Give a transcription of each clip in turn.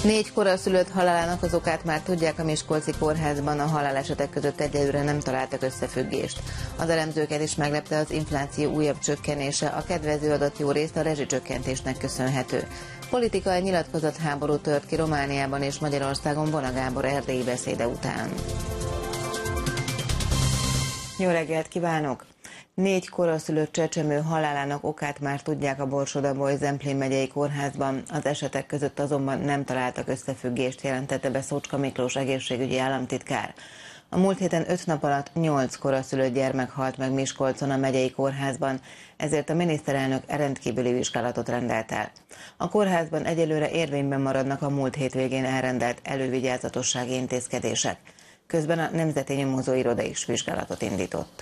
4 koraszülött halálának az okát már tudják a miskolci kórházban, a halálesetek között egyelőre nem találtak összefüggést. Az elemzőket is meglepte az infláció újabb csökkenése, a kedvező adat jó részt a rezsicsökkentésnek köszönhető. Politikai nyilatkozatháború tört ki Romániában és Magyarországon Vona Gábor erdélyi beszéde után. Jó reggelt kívánok! 4 koraszülött csecsemő halálának okát már tudják a Borsod-Abaúj-Zemplén megyei kórházban, az esetek között azonban nem találtak összefüggést, jelentette be Szócska Miklós egészségügyi államtitkár. A múlt héten 5 nap alatt 8 koraszülött gyermek halt meg Miskolcon a megyei kórházban, ezért a miniszterelnök rendkívüli vizsgálatot rendelt el. A kórházban egyelőre érvényben maradnak a múlt hétvégén elrendelt elővigyázatossági intézkedések. Közben a Nemzeti Nyomozóiroda is vizsgálatot indított.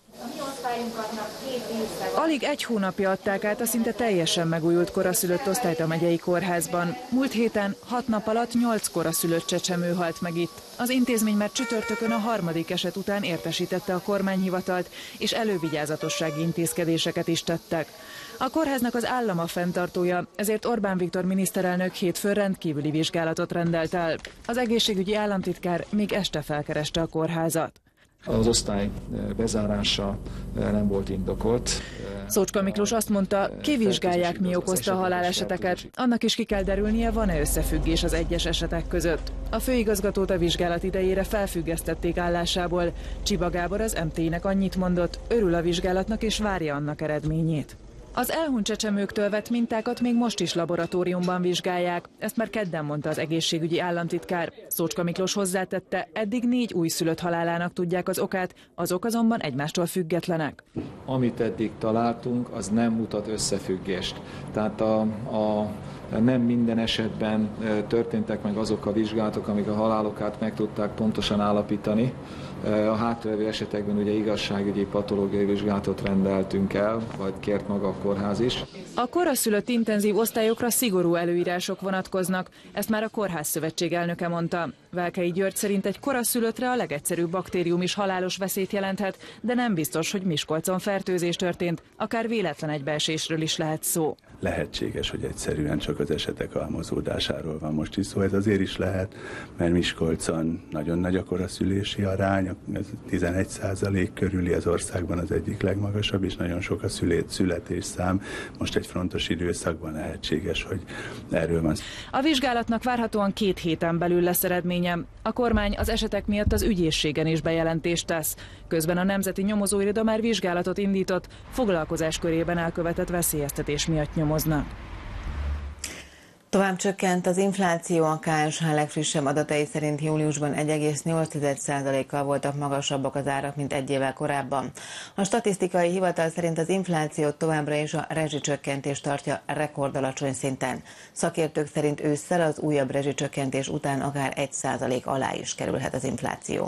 Alig egy hónapja adták át a szinte teljesen megújult koraszülött osztályt a megyei kórházban. Múlt héten 6 nap alatt 8 koraszülött csecsemő halt meg itt. Az intézmény már csütörtökön a 3. eset után értesítette a kormányhivatalt, és elővigyázatossági intézkedéseket is tettek. A kórháznak az állam a fenntartója, ezért Orbán Viktor miniszterelnök hétfőn rendkívüli vizsgálatot rendelt el. Az egészségügyi államtitkár még este felkereste a kórházat. Az osztály bezárása nem volt indokolt. Szócska Miklós azt mondta, kivizsgálják, mi okozta a haláleseteket. Annak is ki kell derülnie, van-e összefüggés az egyes esetek között. A főigazgatót a vizsgálat idejére felfüggesztették állásából. Csiba Gábor az MT-nek annyit mondott, örül a vizsgálatnak és várja annak eredményét. Az elhunyt csecsemőktől vett mintákat még most is laboratóriumban vizsgálják, ezt már kedden mondta az egészségügyi államtitkár. Szócska Miklós hozzátette, eddig 4 újszülött halálának tudják az okát, azok azonban egymástól függetlenek. Amit eddig találtunk, az nem mutat összefüggést. Tehát nem minden esetben történtek meg azok a vizsgálatok, amik a halálokát meg tudták pontosan állapítani. A hátralévő esetekben ugye igazságügyi patológiai vizsgálatot rendeltünk el, vagy kért maga a kórház is. A koraszülött intenzív osztályokra szigorú előírások vonatkoznak, ezt már a Kórházszövetség elnöke mondta. Velkei György szerint egy koraszülöttre a legegyszerűbb baktérium is halálos veszélyt jelenthet, de nem biztos, hogy Miskolcon fertőzés történt, akár véletlen egybeesésről is lehet szó. Lehetséges, hogy egyszerűen csak az esetek halmozódásáról van most is szó. Ez azért is lehet, mert Miskolcon nagyon nagy a koraszülési arány, 11% körüli, az országban az egyik legmagasabb, és nagyon sok a születésszám. Most egy frontos időszakban lehetséges, hogy erről van. A vizsgálatnak várhatóan 2 héten belül lesz eredménye. A kormány az esetek miatt az ügyészségen is bejelentést tesz. Közben a Nemzeti Nyomozóiroda már vizsgálatot indított, foglalkozás körében elkövetett veszélyeztetés miatt nyomoznak. Tovább csökkent az infláció, a KSH legfrissebb adatai szerint júliusban 1,8%-kal voltak magasabbak az árak, mint egy évvel korábban. A statisztikai hivatal szerint az inflációt továbbra is a rezsicsökkentés tartja rekordalacsony szinten. Szakértők szerint ősszel az újabb rezsicsökkentés után akár 1% alá is kerülhet az infláció.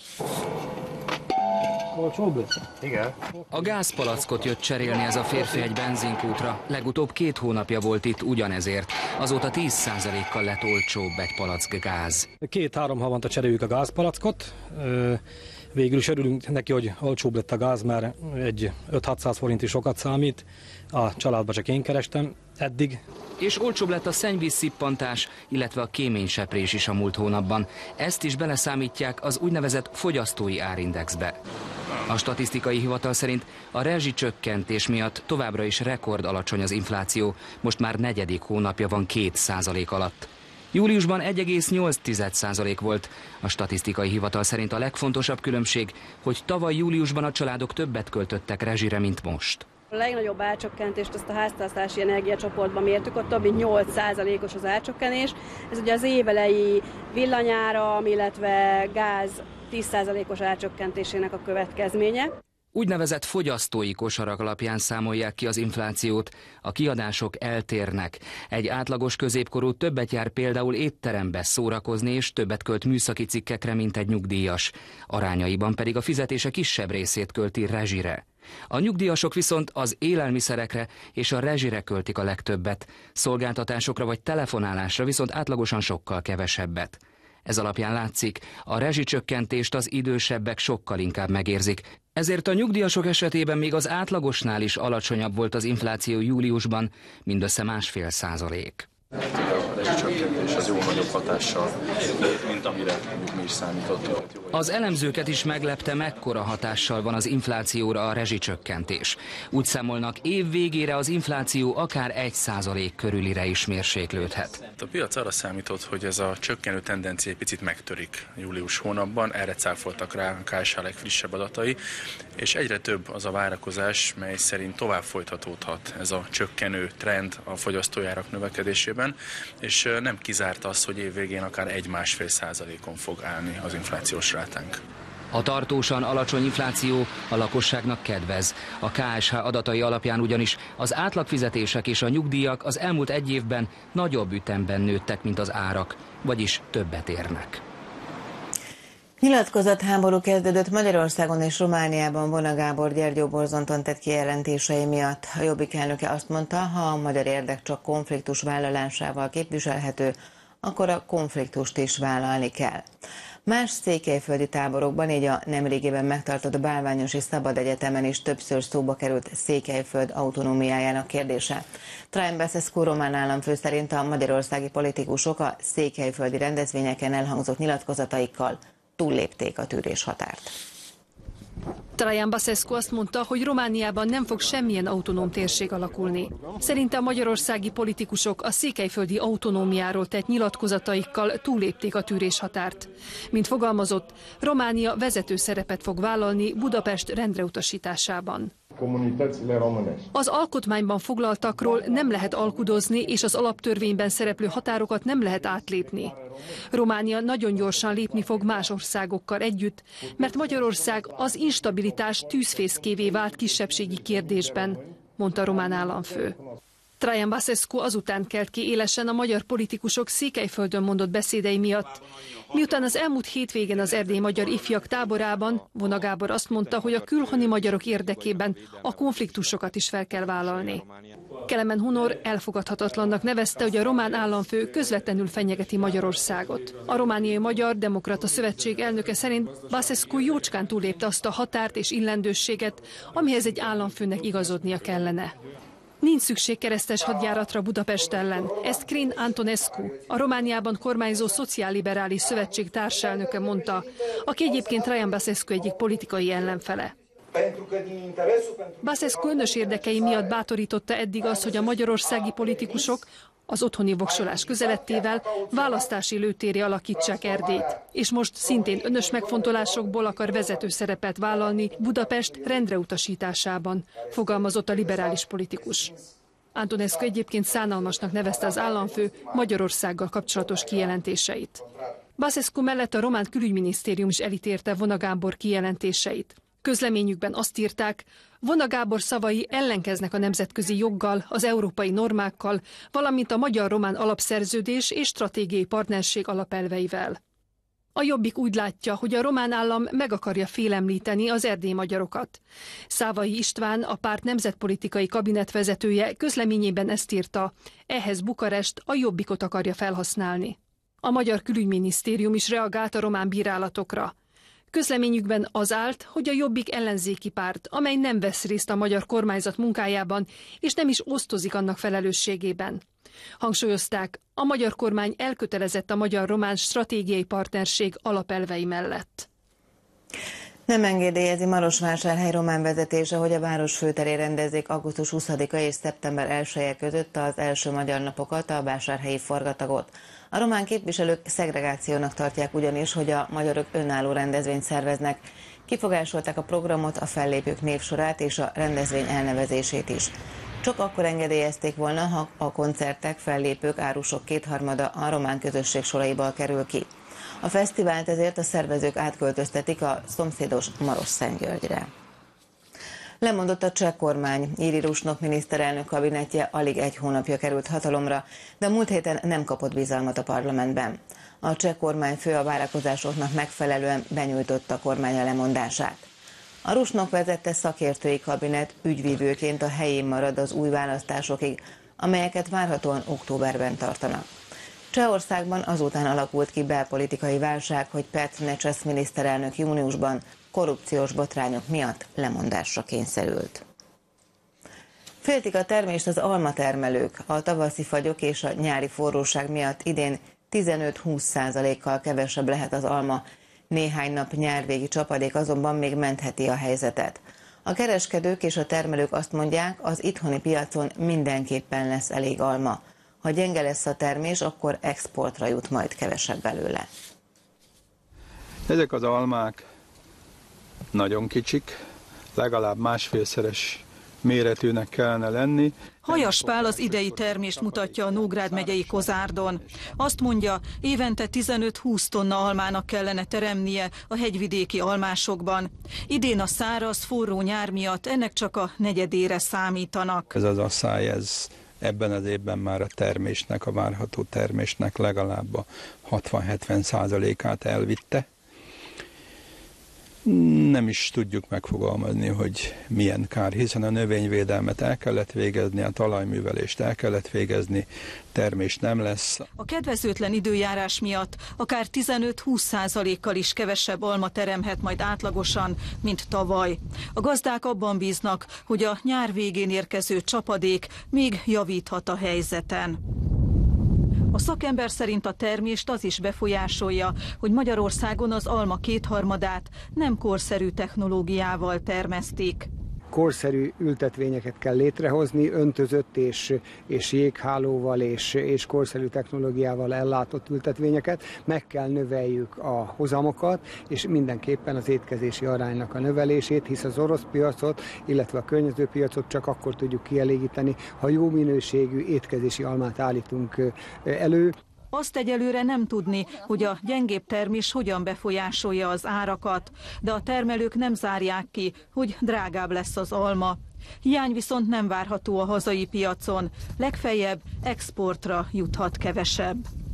Igen. A gázpalackot jött cserélni ez a férfi egy benzinkútra. Legutóbb 2 hónapja volt itt ugyanezért. Azóta 10%-kal lett olcsóbb egy palack gáz. 2-3 havonta cseréljük a gázpalackot. Végül is örülünk neki, hogy olcsóbb lett a gáz, mert egy 5-600 forint is sokat számít. A családban csak én kerestem eddig. És olcsóbb lett a szennyvízszippantás, illetve a kéményseprés is a múlt hónapban. Ezt is beleszámítják az úgynevezett fogyasztói árindexbe. A statisztikai hivatal szerint a rezsicsökkentés miatt továbbra is rekord alacsony az infláció, most már 4. hónapja van 2% alatt. Júliusban 1,8% volt. A statisztikai hivatal szerint a legfontosabb különbség, hogy tavaly júliusban a családok többet költöttek rezsire, mint most. A legnagyobb árcsökkentést azt a háztartási energiacsoportban mértük, ott több mint 8%-os az árcsökkenés. Ez ugye az évelei villanyáram, illetve gáz 10%-os árcsökkentésének a következménye. Úgynevezett fogyasztói kosarak alapján számolják ki az inflációt. A kiadások eltérnek. Egy átlagos középkorú többet jár például étterembe szórakozni, és többet költ műszaki cikkekre, mint egy nyugdíjas. Arányaiban pedig a fizetése kisebb részét költi rezsire. A nyugdíjasok viszont az élelmiszerekre és a rezsire költik a legtöbbet. Szolgáltatásokra vagy telefonálásra viszont átlagosan sokkal kevesebbet. Ez alapján látszik, a rezsicsökkentést az idősebbek sokkal inkább megérzik. Ezért a nyugdíjasok esetében még az átlagosnál is alacsonyabb volt az infláció júliusban, mindössze 1,5%. rezsicsökkentés az jó nagyobb hatással, mint amire mi is számítottunk. Az elemzőket is meglepte, mekkora hatással van az inflációra a rezsicsökkentés. Úgy számolnak, év végére az infláció akár 1% körülire is mérséklődhet. A piac arra számított, hogy ez a csökkenő tendencia egy picit megtörik július hónapban, erre cáfoltak rá a KSH legfrissebb adatai, és egyre több az a várakozás, mely szerint tovább folytatódhat ez a csökkenő trend a fogyasztójárak növekedésében, és nem kizárt az, hogy év végén akár 1–1,5%-on fog állni az inflációs rátánk. A tartósan alacsony infláció a lakosságnak kedvez. A KSH adatai alapján ugyanis az átlagfizetések és a nyugdíjak az elmúlt egy évben nagyobb ütemben nőttek, mint az árak, vagyis többet érnek. Nyilatkozatháború kezdődött Magyarországon és Romániában Vona Gábor Gyergyóborzonton tett kijelentései miatt. A Jobbik elnöke azt mondta, ha a magyar érdek csak konfliktus vállalásával képviselhető, akkor a konfliktust is vállalni kell. Más székelyföldi táborokban, így a nemrégiben megtartott Bálványosi Szabad Egyetemen is többször szóba került Székelyföld autonómiájának kérdése. Traian Basescu román államfő szerint a magyarországi politikusok a székelyföldi rendezvényeken elhangzott nyilatkozataikkal túllépték a tűréshatárt. Traian Basescu azt mondta, hogy Romániában nem fog semmilyen autonóm térség alakulni. Szerinte a magyarországi politikusok a székelyföldi autonómiáról tett nyilatkozataikkal túllépték a tűréshatárt. Mint fogalmazott, Románia vezető szerepet fog vállalni Budapest rendreutasításában. Az alkotmányban foglaltakról nem lehet alkudozni, és az alaptörvényben szereplő határokat nem lehet átlépni. Románia nagyon gyorsan lépni fog más országokkal együtt, mert Magyarország az instabilitás tűzfészkévé vált kisebbségi kérdésben, mondta a román államfő. Traian Basescu azután kelt ki élesen a magyar politikusok Székelyföldön mondott beszédei miatt. Miután az elmúlt hétvégén az erdélyi magyar ifjak táborában Vona Gábor azt mondta, hogy a külhoni magyarok érdekében a konfliktusokat is fel kell vállalni. Kelemen Hunor elfogadhatatlannak nevezte, hogy a román államfő közvetlenül fenyegeti Magyarországot. A Romániai Magyar Demokrata Szövetség elnöke szerint Basescu jócskán túllépte azt a határt és illendőséget, amihez egy államfőnek igazodnia kellene. Nincs szükség keresztes hadjáratra Budapest ellen. Ezt Crin Antonescu, a Romániában kormányzó szociálliberális szövetség társelnöke mondta, aki egyébként Traian Basescu egyik politikai ellenfele. Basescu önös érdekei miatt bátorította eddig az, hogy a magyarországi politikusok az otthoni voksolás közelettével választási lőtérré alakítsák Erdélyt, és most szintén önös megfontolásokból akar vezető szerepet vállalni Budapest rendreutasításában, fogalmazott a liberális politikus. Antonescu egyébként szánalmasnak nevezte az államfő Magyarországgal kapcsolatos kijelentéseit. Basescu mellett a román külügyminisztérium is elítélte Vona Gábor kijelentéseit. Közleményükben azt írták, Vona Gábor szavai ellenkeznek a nemzetközi joggal, az európai normákkal, valamint a magyar-román alapszerződés és stratégiai partnerség alapelveivel. A Jobbik úgy látja, hogy a román állam meg akarja félemlíteni az erdélyi magyarokat. Szávai István, a párt nemzetpolitikai kabinetvezetője közleményében ezt írta, ehhez Bukarest a Jobbikot akarja felhasználni. A magyar külügyminisztérium is reagált a román bírálatokra. Közleményükben az állt, hogy a Jobbik ellenzéki párt, amely nem vesz részt a magyar kormányzat munkájában, és nem is osztozik annak felelősségében. Hangsúlyozták, a magyar kormány elkötelezett a magyar-román stratégiai partnerség alapelvei mellett. Nem engedélyezi Marosvásárhely román vezetése, hogy a város főterén rendezzék augusztus 20-a és szeptember 1-e között az első magyar napokat, a vásárhelyi forgatagot. A román képviselők szegregációnak tartják ugyanis, hogy a magyarok önálló rendezvényt szerveznek. Kifogásolták a programot, a fellépők névsorát és a rendezvény elnevezését is. Csak akkor engedélyezték volna, ha a koncertek, fellépők, árusok kétharmada a román közösség soraiból kerül ki. A fesztivált ezért a szervezők átköltöztetik a szomszédos Marosszentgyörgyre. Lemondott a cseh kormány. Jiří Rusnok miniszterelnök kabinetje alig egy hónapja került hatalomra, de a múlt héten nem kapott bizalmat a parlamentben. A cseh kormányfő a várakozásoknak megfelelően benyújtotta kormánya lemondását. A Rusnok vezette szakértői kabinet ügyvívőként a helyén marad az új választásokig, amelyeket várhatóan októberben tartanak. Csehországban azután alakult ki belpolitikai válság, hogy Petr Nečas miniszterelnök júniusban korrupciós botrányok miatt lemondásra kényszerült. Féltik a termést az almatermelők. A tavaszi fagyok és a nyári forróság miatt idén 15-20%-kal kevesebb lehet az alma. Néhány nap nyárvégi csapadék azonban még mentheti a helyzetet. A kereskedők és a termelők azt mondják, az itthoni piacon mindenképpen lesz elég alma. Ha gyenge lesz a termés, akkor exportra jut majd kevesebb belőle. Ezek az almák nagyon kicsik, legalább másfélszeres méretűnek kellene lenni. Hajas Pál az idei termést mutatja a Nógrád megyei Kozárdon. Azt mondja, évente 15-20 tonna almának kellene teremnie a hegyvidéki almásokban. Idén a száraz, forró nyár miatt ennek csak a negyedére számítanak. Ez az asszály, ebben az évben már a termésnek, a várható termésnek legalább a 60-70%-át elvitte. Nem is tudjuk megfogalmazni, hogy milyen kár, hiszen a növényvédelmet el kellett végezni, a talajművelést el kellett végezni, termés nem lesz. A kedvezőtlen időjárás miatt akár 15-20%-kal is kevesebb alma teremhet majd átlagosan, mint tavaly. A gazdák abban bíznak, hogy a nyár végén érkező csapadék még javíthat a helyzeten. A szakember szerint a termést az is befolyásolja, hogy Magyarországon az alma kétharmadát nem korszerű technológiával termesztik. Korszerű ültetvényeket kell létrehozni, öntözött és jéghálóval és korszerű technológiával ellátott ültetvényeket. Meg kell növeljük a hozamokat, és mindenképpen az étkezési aránynak a növelését, hisz az orosz piacot, illetve a környező piacot csak akkor tudjuk kielégíteni, ha jó minőségű étkezési almát állítunk elő. Azt egyelőre nem tudni, hogy a gyengébb termés hogyan befolyásolja az árakat, de a termelők nem zárják ki, hogy drágább lesz az alma. Hiány viszont nem várható a hazai piacon, legfeljebb exportra juthat kevesebb.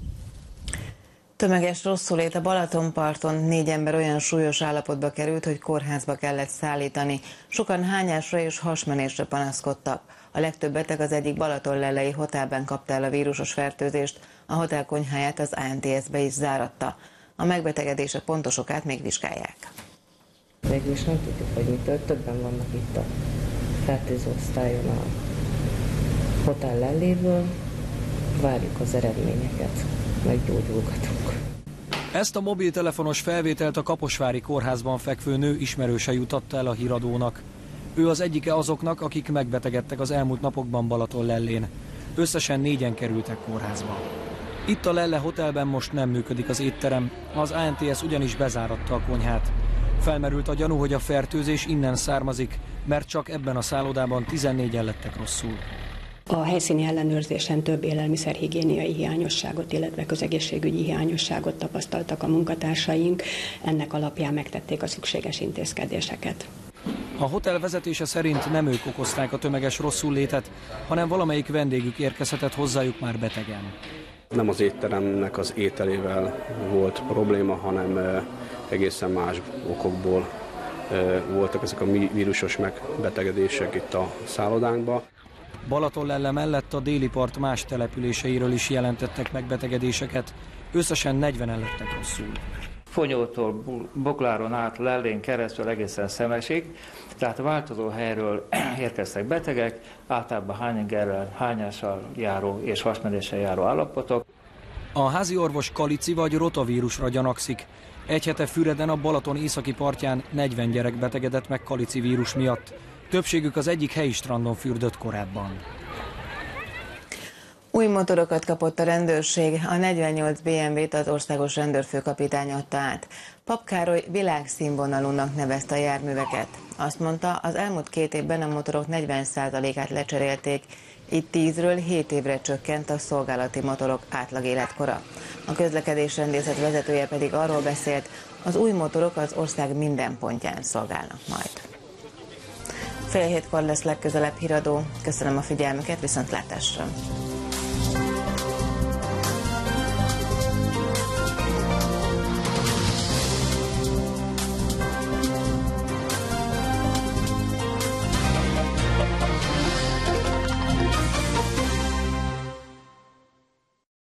Tömeges rosszulét a Balatonparton, 4 ember olyan súlyos állapotba került, hogy kórházba kellett szállítani. Sokan hányásra és hasmenésre panaszkodtak. A legtöbb beteg az egyik balatonlellei hotelben kapta el a vírusos fertőzést, a hotel konyháját az ANTS-be is záratta. A megbetegedések pontos okát még vizsgálják. Végül is nem tudjuk, hogy mitől. Többen vannak itt a fertőző osztályon a hotel lelléből. Várjuk az eredményeket, meggyógyulgatunk. Ezt a mobiltelefonos felvételt a Kaposvári kórházban fekvő nő ismerőse jutatta el a híradónak. Ő az egyike azoknak, akik megbetegedtek az elmúlt napokban Balatonlellén. Összesen 4-en kerültek kórházba. Itt a Lelle Hotelben most nem működik az étterem, az ANTS ugyanis bezáratta a konyhát. Felmerült a gyanú, hogy a fertőzés innen származik, mert csak ebben a szállodában 14-en lettek rosszul. A helyszíni ellenőrzésen több élelmiszerhigiéniai hiányosságot, illetve közegészségügyi hiányosságot tapasztaltak a munkatársaink, ennek alapján megtették a szükséges intézkedéseket. A hotel vezetése szerint nem ők okozták a tömeges rosszullétet, hanem valamelyik vendégük érkezhetett hozzájuk már betegen. Nem az étteremnek az ételével volt probléma, hanem egészen más okokból voltak ezek a vírusos megbetegedések itt a szállodánkban. Balatonlelle mellett a déli part más településeiről is jelentettek megbetegedéseket, összesen 40-en lettek rosszul. Fonyótól Bokláron át Lellén keresztül egészen Szemesig, tehát a változó helyről érkeztek betegek, általában hányingerrel, hányással járó és hasmenéssel járó állapotok. A házi orvos kalici vagy rotavírusra gyanakszik. Egy hete Füreden a Balaton északi partján 40 gyerek betegedett meg kalici vírus miatt. Többségük az egyik helyi strandon fürdött korábban. Új motorokat kapott a rendőrség, a 48 BMW-t az országos rendőrfőkapitány adta át. Papp Károly világszínvonalúnak nevezte a járműveket. Azt mondta, az elmúlt 2 évben a motorok 40%-át lecserélték, így 10-ről 7 évre csökkent a szolgálati motorok átlag életkora. A közlekedésrendészet vezetője pedig arról beszélt, az új motorok az ország minden pontján szolgálnak majd. 6:30 lesz legközelebb híradó. Köszönöm a figyelmüket, viszontlátásra!